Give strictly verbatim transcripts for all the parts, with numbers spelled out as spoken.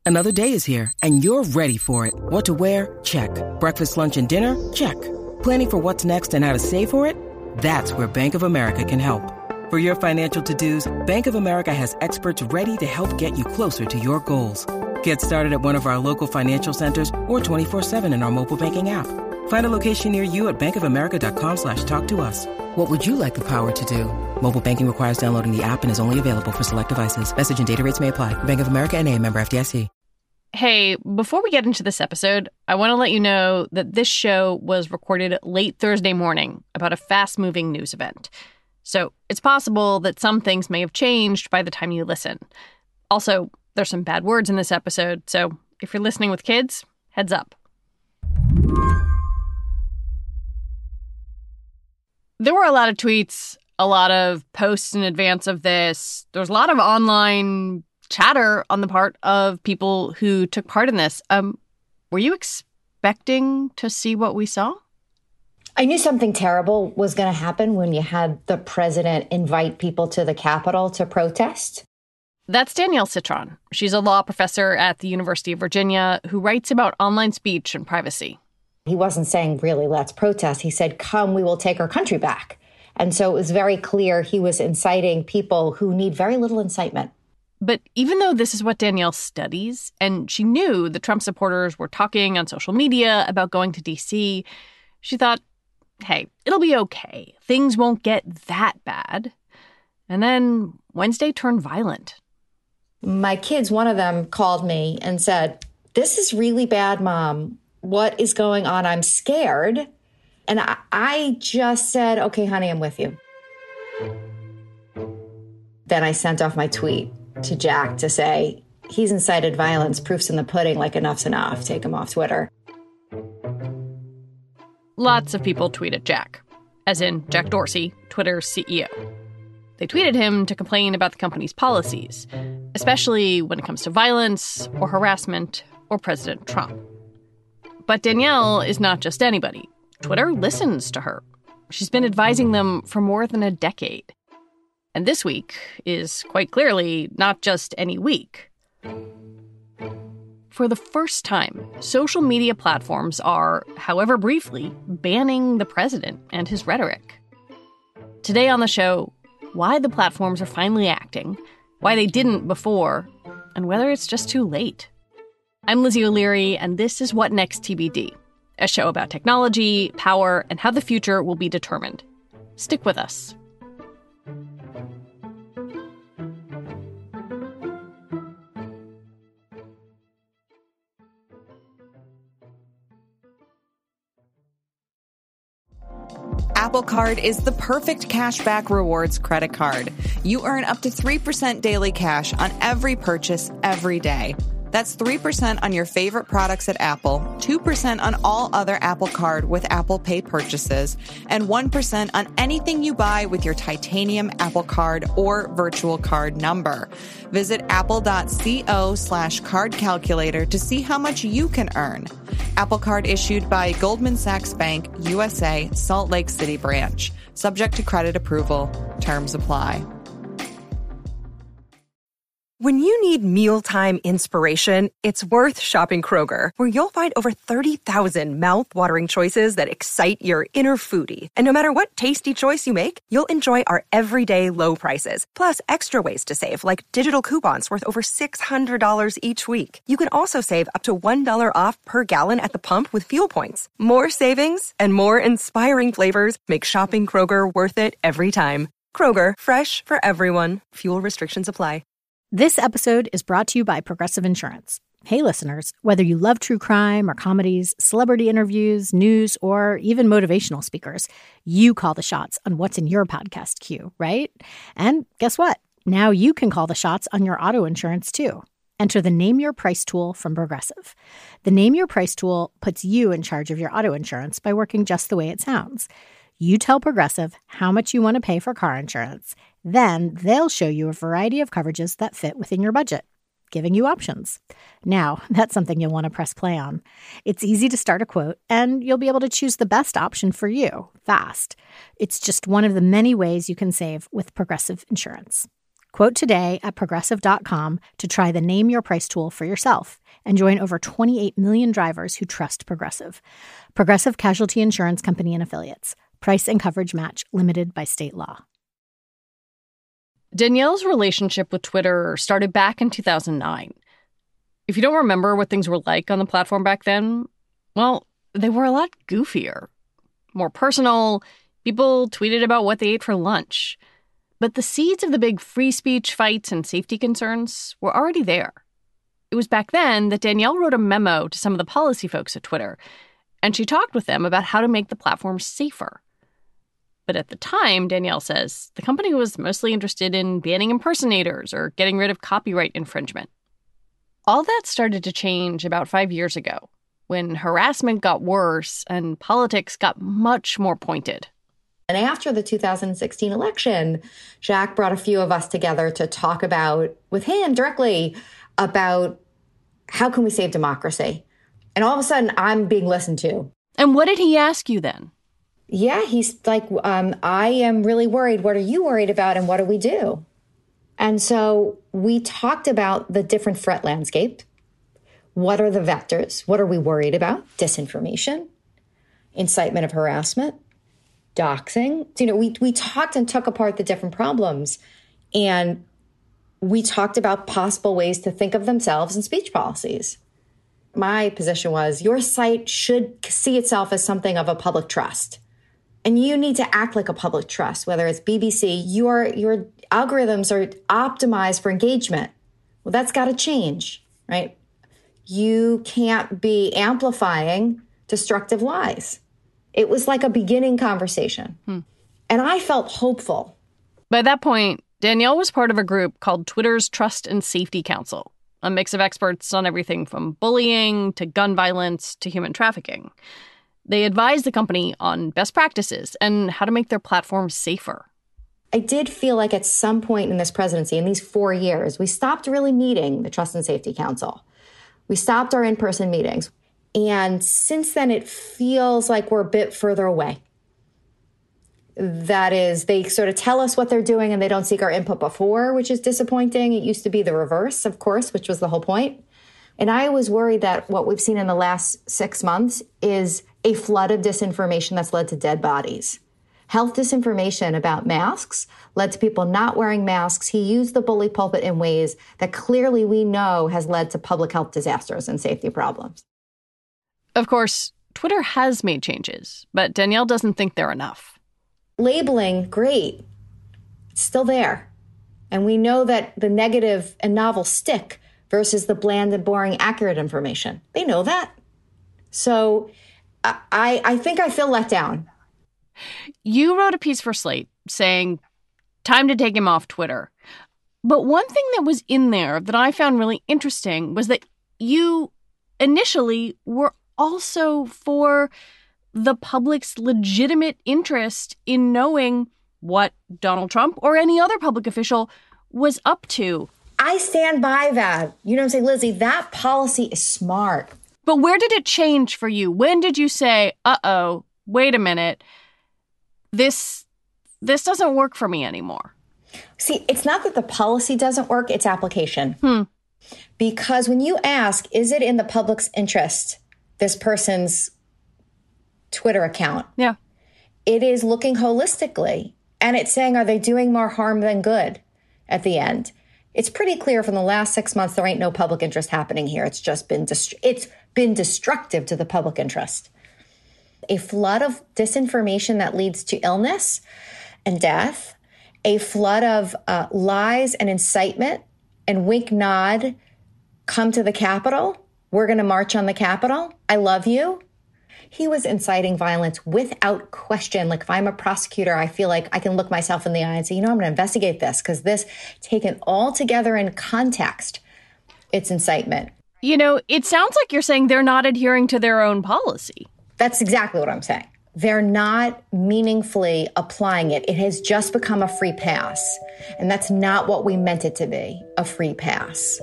Another day is here, and you're ready for it. What to wear? Check. Breakfast, lunch, and dinner? Check. Planning for what's next and how to save for it? That's where Bank of America can help. For your financial to-dos, Bank of America has experts ready to help get you closer to your goals. Get started at one of our local financial centers or twenty-four seven in our mobile banking app. Find a location near you at bankofamerica.com slash talk to us. What would you like the power to do? Mobile banking requires downloading the app and is only available for select devices. Message and data rates may apply. Bank of America N A, member F D I C. Hey, before we get into this episode, I want to let you know that this show was recorded late Thursday morning about a fast-moving news event. So it's possible that some things may have changed by the time you listen. Also, there's some bad words in this episode, so if you're listening with kids, heads up. There were a lot of tweets, a lot of posts in advance of this. There was a lot of online chatter on the part of people who took part in this. Um, were you expecting to see what we saw? I knew something terrible was going to happen when you had the president invite people to the Capitol to protest. That's Danielle Citron. She's a law professor at the University of Virginia who writes about online speech and privacy. He wasn't saying, really, let's protest. He said, come, we will take our country back. And so it was very clear he was inciting people who need very little incitement. But even though this is what Danielle studies, and she knew the Trump supporters were talking on social media about going to D C, she thought, hey, it'll be okay. Things won't get that bad. And then Wednesday turned violent. My kids, one of them called me and said, this is really bad, Mom. What is going on? I'm scared. And I, I just said, okay, honey, I'm with you. Then I sent off my tweet to Jack to say, he's incited violence, proof's in the pudding, like enough's enough. Take him off Twitter. Lots of people tweeted Jack, as in Jack Dorsey, Twitter's C E O. They tweeted him to complain about the company's policies, especially when it comes to violence or harassment or President Trump. But Danielle is not just anybody. Twitter listens to her. She's been advising them for more than a decade. And this week is quite clearly not just any week. For the first time, social media platforms are, however briefly, banning the president and his rhetoric. Today on the show, why the platforms are finally acting, why they didn't before, and whether it's just too late. I'm Lizzie O'Leary, and this is What Next T B D, a show about technology, power, and how the future will be determined. Stick with us. Apple Card is the perfect cashback rewards credit card. You earn up to three percent daily cash on every purchase every day. That's three percent on your favorite products at Apple, two percent on all other Apple Card with Apple Pay purchases, and one percent on anything you buy with your titanium Apple Card or virtual card number. Visit apple.co slash card calculator to see how much you can earn. Apple Card issued by Goldman Sachs Bank, U S A, Salt Lake City branch. Subject to credit approval. Terms apply. When you need mealtime inspiration, it's worth shopping Kroger, where you'll find over thirty thousand mouth-watering choices that excite your inner foodie. And no matter what tasty choice you make, you'll enjoy our everyday low prices, plus extra ways to save, like digital coupons worth over six hundred dollars each week. You can also save up to one dollar off per gallon at the pump with fuel points. More savings and more inspiring flavors make shopping Kroger worth it every time. Kroger, fresh for everyone. Fuel restrictions apply. This episode is brought to you by Progressive Insurance. Hey, listeners, whether you love true crime or comedies, celebrity interviews, news, or even motivational speakers, you call the shots on what's in your podcast queue, right? And guess what? Now you can call the shots on your auto insurance, too. Enter the Name Your Price tool from Progressive. The Name Your Price tool puts you in charge of your auto insurance by working just the way it sounds. You tell Progressive how much you want to pay for car insurance. Then they'll show you a variety of coverages that fit within your budget, giving you options. Now, that's something you'll want to press play on. It's easy to start a quote, and you'll be able to choose the best option for you, fast. It's just one of the many ways you can save with Progressive Insurance. Quote today at Progressive dot com to try the Name Your Price tool for yourself and join over twenty-eight million drivers who trust Progressive. Progressive Casualty Insurance Company and Affiliates. Price and coverage match limited by state law. Danielle's relationship with Twitter started back in two thousand nine. If you don't remember what things were like on the platform back then, well, they were a lot goofier, more personal. People tweeted about what they ate for lunch. But the seeds of the big free speech fights and safety concerns were already there. It was back then that Danielle wrote a memo to some of the policy folks at Twitter, and she talked with them about how to make the platform safer. But at the time, Danielle says, the company was mostly interested in banning impersonators or getting rid of copyright infringement. All that started to change about five years ago, when harassment got worse and politics got much more pointed. And after the two thousand sixteen election, Jack brought a few of us together to talk about, with him directly, about how can we save democracy? And all of a sudden, I'm being listened to. And what did he ask you then? Yeah, he's like, um, I am really worried. What are you worried about? And what do we do? And so we talked about the different threat landscape. What are the vectors? What are we worried about? Disinformation, incitement of harassment, doxing. You know, we we talked and took apart the different problems, and we talked about possible ways to think of themselves in speech policies. My position was your site should see itself as something of a public trust, and you need to act like a public trust. Whether it's B B C, your your algorithms are optimized for engagement. Well, that's got to change, right? You can't be amplifying destructive lies. It was like a beginning conversation. Hmm. And I felt hopeful. By that point, Danielle was part of a group called Twitter's Trust and Safety Council, a mix of experts on everything from bullying to gun violence to human trafficking. They advised the company on best practices and how to make their platform safer. I did feel like at some point in this presidency, in these four years, we stopped really meeting the Trust and Safety Council. We stopped our in-person meetings. And since then, it feels like we're a bit further away. That is, they sort of tell us what they're doing and they don't seek our input before, which is disappointing. It used to be the reverse, of course, which was the whole point. And I was worried that what we've seen in the last six months is a flood of disinformation that's led to dead bodies. Health disinformation about masks led to people not wearing masks. He used the bully pulpit in ways that clearly we know has led to public health disasters and safety problems. Of course, Twitter has made changes, but Danielle doesn't think they're enough. Labeling, great. It's still there. And we know that the negative and novel stick versus the bland and boring accurate information. They know that. So I, I think I feel let down. You wrote a piece for Slate saying, time to take him off Twitter. But one thing that was in there that I found really interesting was that you initially were also for the public's legitimate interest in knowing what Donald Trump or any other public official was up to. I stand by that. You know what I'm saying, Lizzie? That policy is smart. But where did it change for you? When did you say, uh-oh, wait a minute, this this doesn't work for me anymore? See, it's not that the policy doesn't work, it's application. Hmm. Because when you ask, is it in the public's interest, this person's Twitter account? Yeah. It is looking holistically. And it's saying, are they doing more harm than good at the end? It's pretty clear from the last six months, there ain't no public interest happening here. It's just been, dest- it's been destructive to the public interest. A flood of disinformation that leads to illness and death, a flood of uh, lies and incitement and wink nod, come to the Capitol. We're going to march on the Capitol. I love you. He was inciting violence without question. Like if I'm a prosecutor, I feel like I can look myself in the eye and say, you know, I'm going to investigate this because this, taken all together in context, it's incitement. You know, it sounds like you're saying they're not adhering to their own policy. That's exactly what I'm saying. They're not meaningfully applying it. It has just become a free pass. And that's not what we meant it to be, a free pass.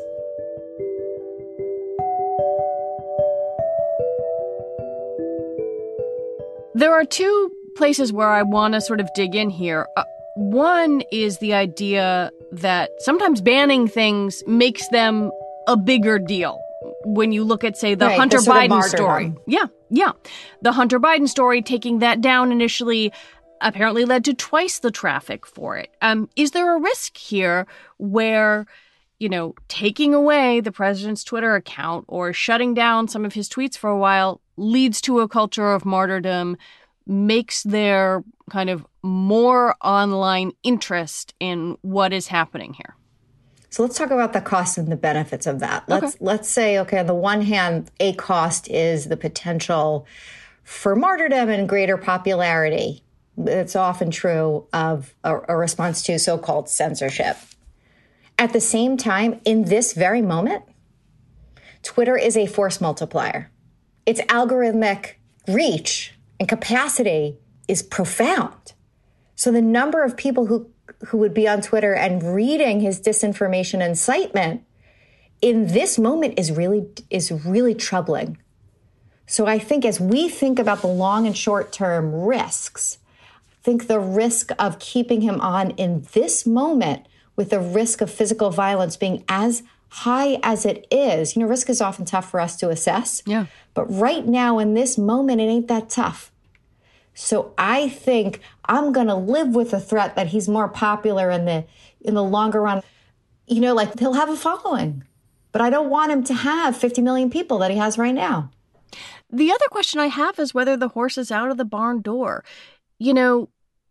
There are two places where I want to sort of dig in here. Uh, one is the idea that sometimes banning things makes them a bigger deal. When you look at, say, the right, Hunter the sort of Biden story. martyrdom. Yeah, yeah. The Hunter Biden story, taking that down initially, apparently led to twice the traffic for it. Um, is there a risk here where, you know, taking away the president's Twitter account or shutting down some of his tweets for a while leads to a culture of martyrdom, makes there kind of more online interest in what is happening here? So let's talk about the costs and the benefits of that. Let's Okay. let's say, okay, on the one hand, a cost is the potential for martyrdom and greater popularity. It's often true of a, a response to so-called censorship. At the same time, in this very moment, Twitter is a force multiplier. Its algorithmic reach and capacity is profound. So the number of people who who would be on Twitter and reading his disinformation incitement in this moment is really is really troubling. So I think as we think about the long and short term risks, I think the risk of keeping him on in this moment with the risk of physical violence being as high as it is, you know, risk is often tough for us to assess. Yeah. But right now in this moment, it ain't that tough. So I think I'm going to live with the threat that he's more popular in the in the longer run. You know, like he'll have a following, but I don't want him to have fifty million people that he has right now. The other question I have is whether the horse is out of the barn door. You know,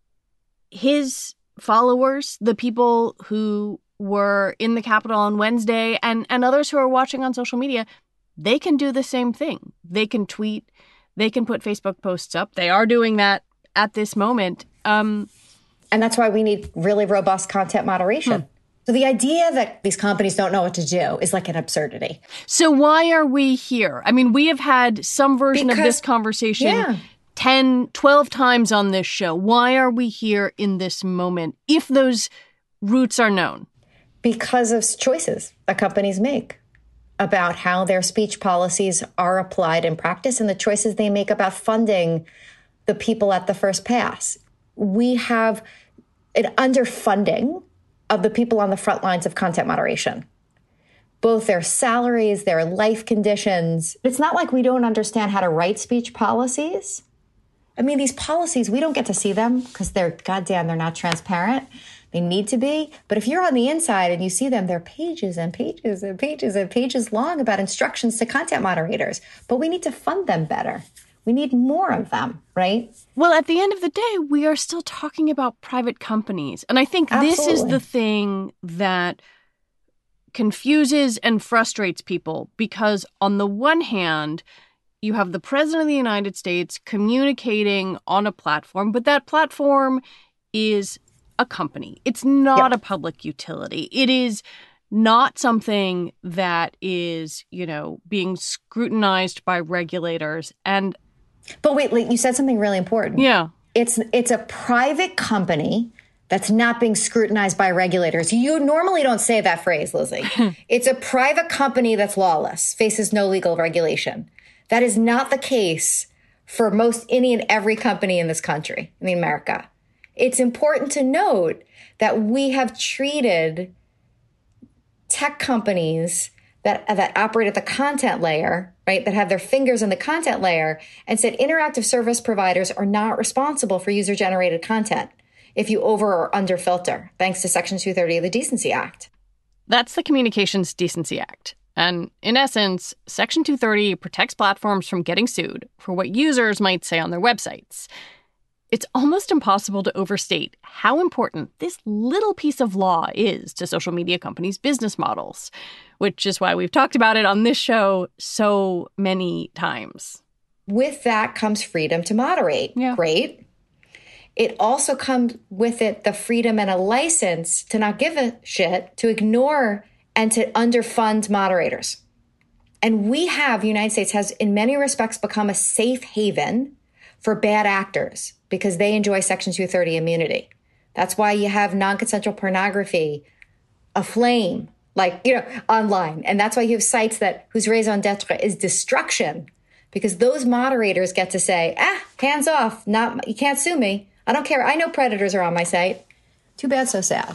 his followers, the people who were in the Capitol on Wednesday and, and others who are watching on social media, they can do the same thing. They can tweet. They can put Facebook posts up. They are doing that at this moment. Um, and that's why we need really robust content moderation. Hmm. So the idea that these companies don't know what to do is like an absurdity. So why are we here? I mean, we have had some version because, of this conversation yeah. ten, twelve times on this show. Why are we here in this moment if those roots are known? Because of choices that companies make about how their speech policies are applied in practice and the choices they make about funding the people at the first pass. We have an underfunding of the people on the front lines of content moderation, both their salaries, their life conditions. It's not like we don't understand how to write speech policies. I mean, these policies, we don't get to see them because they're, goddamn, they're not transparent. They need to be. But if you're on the inside and you see them, they're pages and pages and pages and pages long about instructions to content moderators. But we need to fund them better. We need more of them, right? Well, at the end of the day, we are still talking about private companies. And I think Absolutely. This is the thing that confuses and frustrates people because on the one hand, you have the president of the United States communicating on a platform, but that platform is a company. It's not yep. a public utility. It is not something that is, you know, being scrutinized by regulators. And but wait, you said something really important. Yeah. It's it's a private company that's not being scrutinized by regulators. You normally don't say that phrase, Lizzie. It's a private company that's lawless, faces no legal regulation. That is not the case for most any and every company in this country, in America. It's important to note that we have treated tech companies that that operate at the content layer, right, that have their fingers in the content layer, and said interactive service providers are not responsible for user-generated content if you over or under filter, thanks to Section two thirty of the Decency Act. That's the Communications Decency Act. And in essence, Section two thirty protects platforms from getting sued for what users might say on their websites. It's almost impossible to overstate how important this little piece of law is to social media companies' business models, which is why we've talked about it on this show so many times. With that comes freedom to moderate. Yeah. Great. It also comes with it the freedom and a license to not give a shit, to ignore and to underfund moderators. And we have, the United States has in many respects become a safe haven for bad actors because they enjoy Section two thirty immunity. That's why you have non-consensual pornography aflame, like, you know, online. And that's why you have sites that whose raison d'etre is destruction, because those moderators get to say, ah, hands off, not, you can't sue me. I don't care. I know predators are on my site. Too bad, so sad.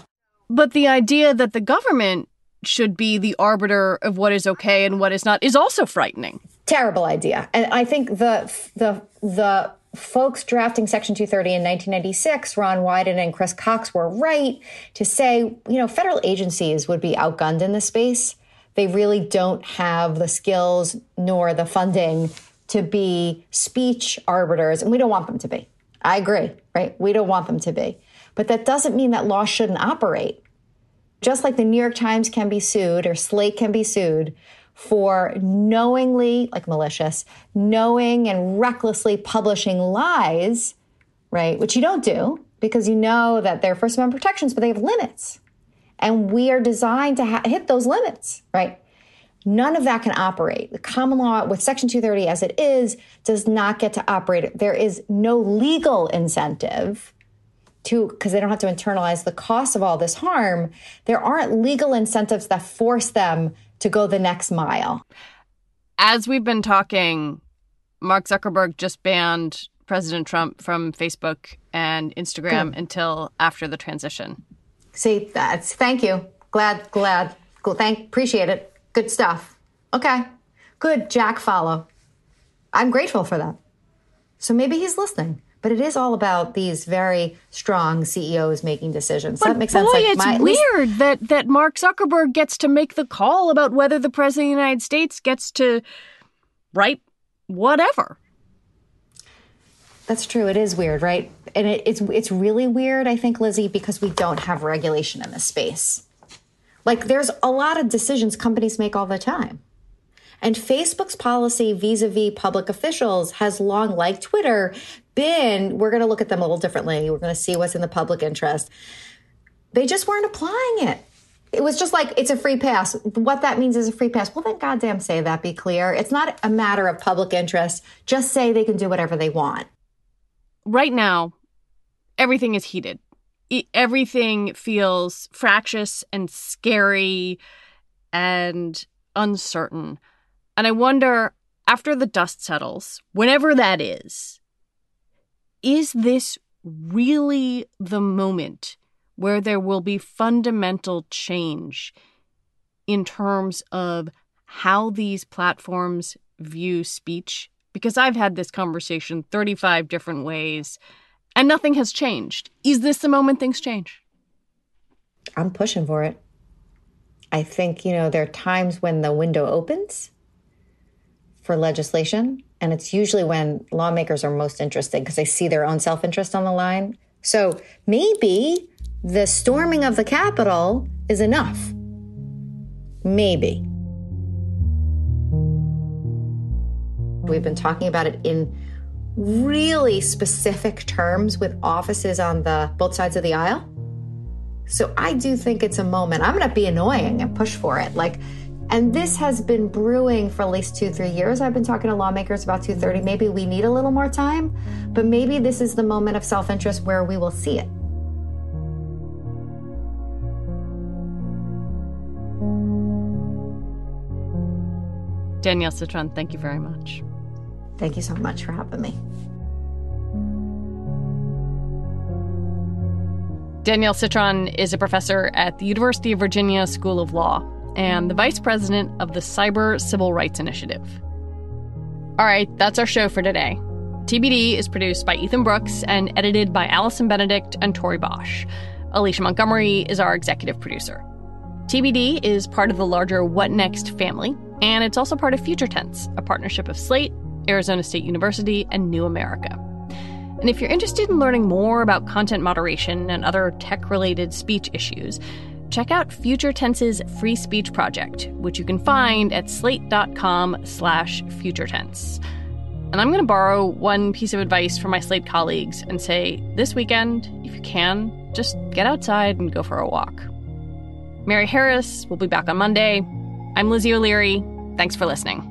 But the idea that the government should be the arbiter of what is okay and what is not is also frightening. Terrible idea. And I think the the the folks drafting Section two thirty in nineteen ninety-six, Ron Wyden and Chris Cox, were right to say, you know, federal agencies would be outgunned in this space. They really don't have the skills nor the funding to be speech arbiters, and we don't want them to be. I agree, right? We don't want them to be. But that doesn't mean that law shouldn't operate. Just like the New York Times can be sued or Slate can be sued for knowingly, like malicious, knowing and recklessly publishing lies, right? Which you don't do because you know that they're First Amendment protections, but they have limits. And we are designed to ha- hit those limits, right? None of that can operate. The common law with Section two thirty as it is does not get to operate. There is no legal incentive to, because they don't have to internalize the cost of all this harm. There aren't legal incentives that force them to go the next mile. As we've been talking, Mark Zuckerberg just banned President Trump from Facebook and Instagram Good. Until after the transition. See, that's thank you. Glad, glad. Cool. Thank, appreciate it. Good stuff. Okay. Good. Jack follow. I'm grateful for that. So maybe he's listening. But it is all about these very strong C E Os making decisions. But that makes boy, sense. Like it's my, weird least... that, that Mark Zuckerberg gets to make the call about whether the president of the United States gets to write whatever. That's true. It is weird, right? And it, it's it's really weird, I think, Lizzie, because we don't have regulation in this space. Like, there's a lot of decisions companies make all the time. And Facebook's policy vis-a-vis public officials has long, like Twitter, been, we're going to look at them a little differently. We're going to see what's in the public interest. They just weren't applying it. It was just like, it's a free pass. What that means is a free pass. Well, then goddamn say that, be clear. It's not a matter of public interest. Just say they can do whatever they want. Right now, everything is heated. Everything feels fractious and scary and uncertain. And I wonder, after the dust settles, whenever that is, is this really the moment where there will be fundamental change in terms of how these platforms view speech? Because I've had this conversation thirty-five different ways, and nothing has changed. Is this the moment things change? I'm pushing for it. I think, you know, there are times when the window opens for legislation, and it's usually when lawmakers are most interested because they see their own self-interest on the line. So maybe the storming of the Capitol is enough. Maybe. We've been talking about it in really specific terms with offices on the both sides of the aisle. So I do think it's a moment. I'm going to be annoying and push for it. Like, and this has been brewing for at least two, three years. I've been talking to lawmakers about two thirty. Maybe we need a little more time, but maybe this is the moment of self-interest where we will see it. Danielle Citron, thank you very much. Thank you so much for having me. Danielle Citron is a professor at the University of Virginia School of Law and the vice president of the Cyber Civil Rights Initiative. All right, that's our show for today. T B D is produced by Ethan Brooks and edited by Allison Benedict and Tori Bosch. Alicia Montgomery is our executive producer. T B D is part of the larger What Next family, and it's also part of Future Tense, a partnership of Slate, Arizona State University, and New America. And if you're interested in learning more about content moderation and other tech-related speech issues, check out Future Tense's Free Speech Project, which you can find at slate.com slash futuretense. And I'm going to borrow one piece of advice from my Slate colleagues and say, this weekend, if you can, just get outside and go for a walk. Mary Harris will be back on Monday. I'm Lizzie O'Leary. Thanks for listening.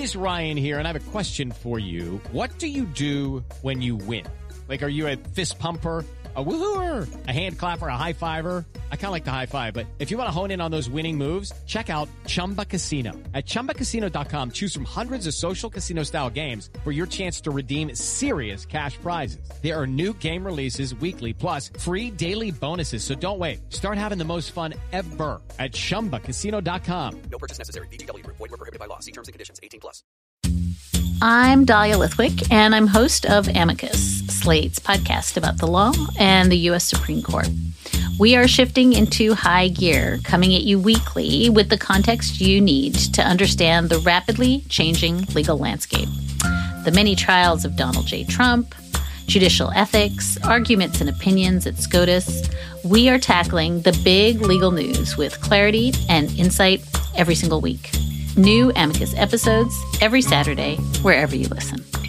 is Ryan here, and I have a question for you. What do you do when you win? Like, are you a fist pumper, a woohooer, a hand clapper, a high fiver? I kind of like the high five, but if you want to hone in on those winning moves, check out Chumba Casino. At chumba casino dot com, choose from hundreds of social casino style games for your chance to redeem serious cash prizes. There are new game releases weekly, plus free daily bonuses. So don't wait. Start having the most fun ever at chumba casino dot com. No purchase necessary. V G W Group. Void where prohibited by law. See terms and conditions. eighteen plus. I'm Dahlia Lithwick, and I'm host of Amicus, Slate's podcast about the law and the U S Supreme Court. We are shifting into high gear, coming at you weekly with the context you need to understand the rapidly changing legal landscape. The many trials of Donald J. Trump, judicial ethics, arguments and opinions at SCOTUS. We are tackling the big legal news with clarity and insight every single week. New Amicus episodes every Saturday, wherever you listen.